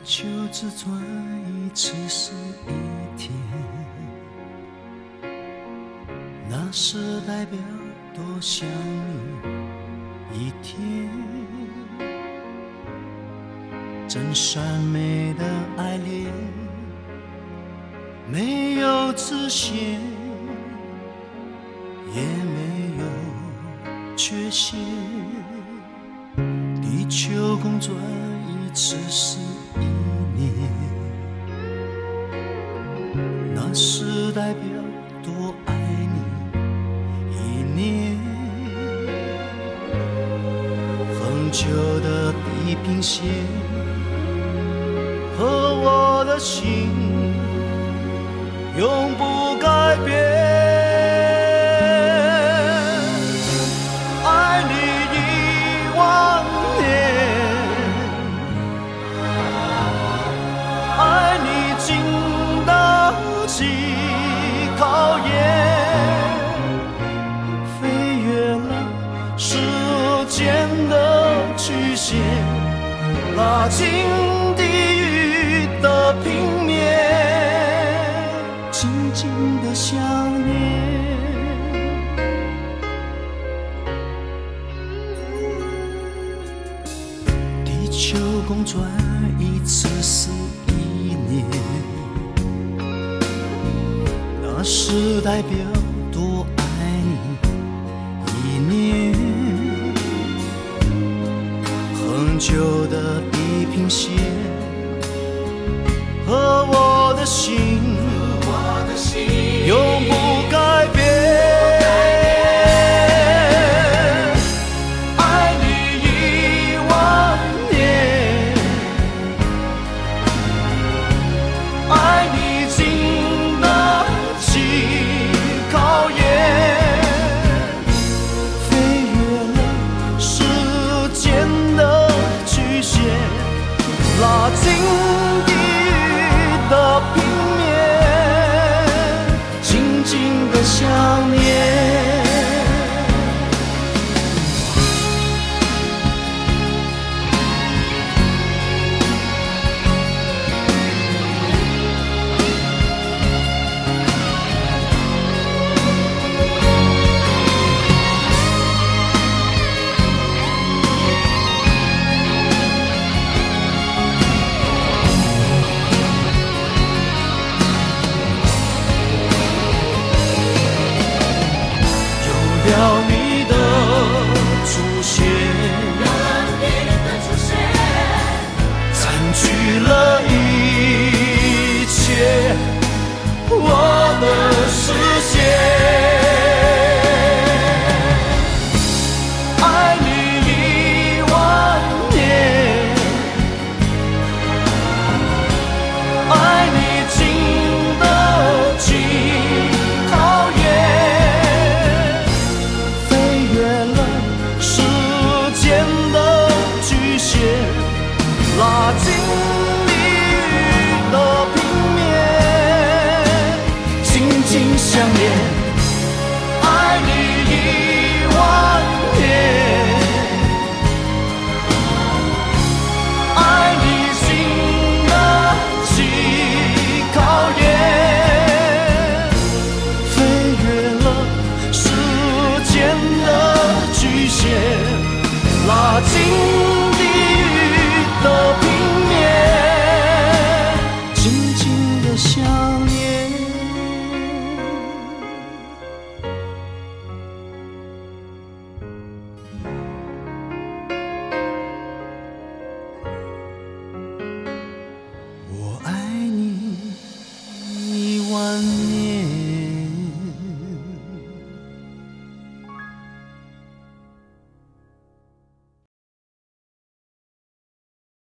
球只转一次是一天，那是代表多想你一天。真善美的爱恋，没有直线，也没有缺陷。地球公转一次是一年，那是代表多爱你一年。恒久的地平线和我的心永不改变。爱你10000年，爱你经得起考验，飞越了时间的曲线，拉近地狱的平面，静静的想念。地球公转一次是一年，那是代表多爱你一年。恒久的地平线和我的心永不改变。爱你10000年，爱你经得起考验，飞越了时间的曲线，拉近地狱的平面，静静的想念。有了你的出现，占据了一切我的视线。爱你10000年，爱你经得起考验，飞越了时间的局限，拉近地狱的平面，紧紧相连。爱你10000年，爱你经得起考验，飞越了时间的局限，拉近地狱的平面，静静的想